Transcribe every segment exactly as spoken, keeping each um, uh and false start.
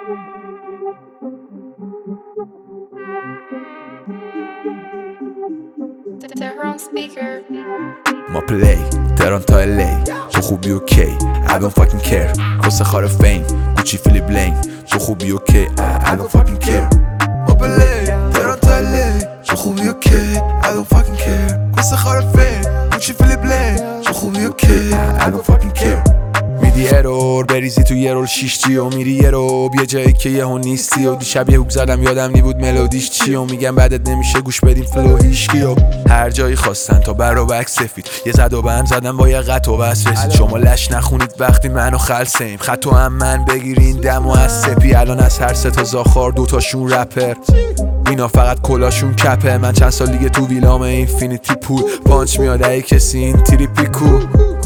ما پلی تهران تا الی تو خوبی اوکی I don't fucking care واسه خار فیم گوچی فیلی بلینگ تو خوبی اوکی I don't fucking care ما پلی تهران تا الی تو خوبی اوکی I don't fucking care واسه خار فیم گوچی فیلی بلینگ تو خوبی اوکی I don't fucking care میدی ارور بریزی تو یه رول شیشتی و میری یه رو بیا جایی که یه هون نیستی و دیشب یه هوک زدم یادم نی بود ملودیش چی و میگم بعدت نمیشه گوش بدیم فلو هیشکی و هر جایی خواستن تا بر و بک سفید یه زد و بند زدم با یه قط و بس رسید شما لش نخونید وقتی منو خلصیم خط و هم من بگیرین دم و از سپی الان از هر سه تا زاخار دوتاشون رپر اینا فقط کلاشون کپه من چند سال دیگه تو ویلام اینفینیتی پول پانچ میاد ای کسی این تریپی کو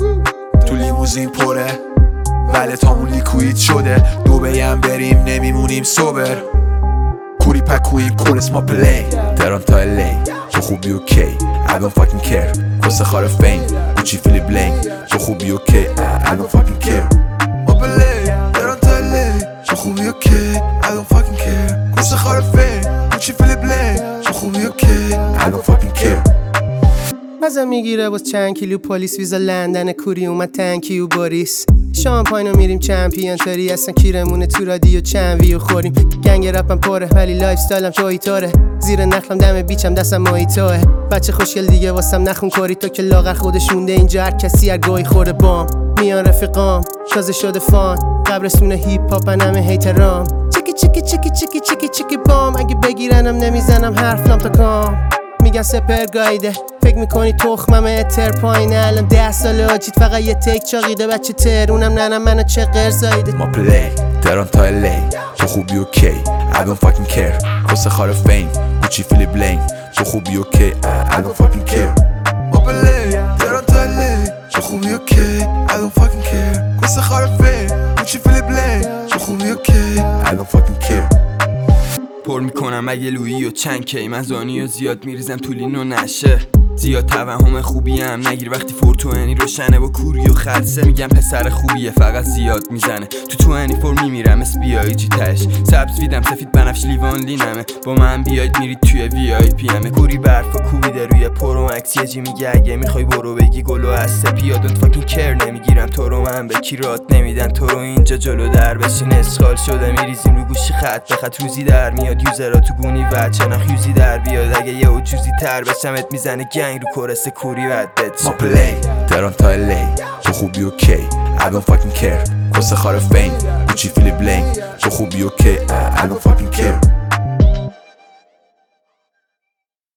تو لیموزین پره ولی تامون لیکوید شده دو بیم بریم نمیمونیم سوبر کوری پکویم کورس ما پلی تهران تا الی تو خوبی اوکی I don't fucking care واسه خار فیم گوچی فیلی بلینگ تو خوبی اوکی I don't fucking care ما پلی تهران تا الی تو خوبی اوکی I don't fucking care واسه خار فیم گوچی فیلی بلینگ تو خوبی اوکی I don't fucking care مزه میگیره باز چند کیلو پلیس ویزا لندن کوری اومد تنکی و باریس شامپاینو میریم چمپیون تاری اصلا کیرمونه تو رادیو چند ویو خوریم گنگ رپم پاره ولی لایف استایلم تویتاره زیر نخلم دم بیچم دستم مایتاه بچه خوشگل دیگه واسم نخون کاری تو که لاغر خودش مونده اینجا هر کسی هر گاهی خورده بام میان رفیقام تازه شده فان قبرستون هیپ هاپ همه هیترام چکی چکی چکی چکی چکی چکی بام اگه بگیرنم نمیزنم حرفم تا کام میگن سپر گایده فکر میکنی تخمم اتر پایینه الان ده ساله آجید فقط یه تک چاقیده بچه ترونم ننم منو چه قرزایده ما پلی تهران تا الی تو خوبی اوکی I don't fucking care واسه خار فیم گوچی فیلی بلینگ تو خوبی اوکی I don't fucking care ما پلی تهران تا الی تو خوبی اوکی I don't fucking care واسه خار فیم گوچی فیلی بلینگ تو خوبی اوکی I don't fucking care پر میکنم اگه لویی و چند کی من زانی و زیاد میریزم تو لین و نشه زیاد توهم خوبی هم نگیر وقتی فورتوئنی روشنه با کوری و خلصه میگم پسر خوبیه فقط زیاد میزنه تو تو انی فور میمیرم اس بی آی جی تش سبز ویدم سفید بنفش لیوان لینمه با من بیاید میرید توی وی آی پی همه کوری برفا کوبیده روی پرو مکس یه جی میگه اگه میخوای برو بگی گلو از سپی یادون فاکین کر نمیگیرم تو رو من به کی رات نمیدن تو رو اینجا جلو در بشین اسخال شده میریزیم رو گوشی خط به خط روزی در میاد یوزرها تو گونی و چناخ یوزی در بیاد اگه یه وجوزی تر بشمت میزنه گنگ رو کورس کوری ودت ما پلی تهران تا الی تو خوبی اوکی I don't fucking care واسه خار فیم گوچی فیلی بلینگ تو خوبی اوکی I don't fucking care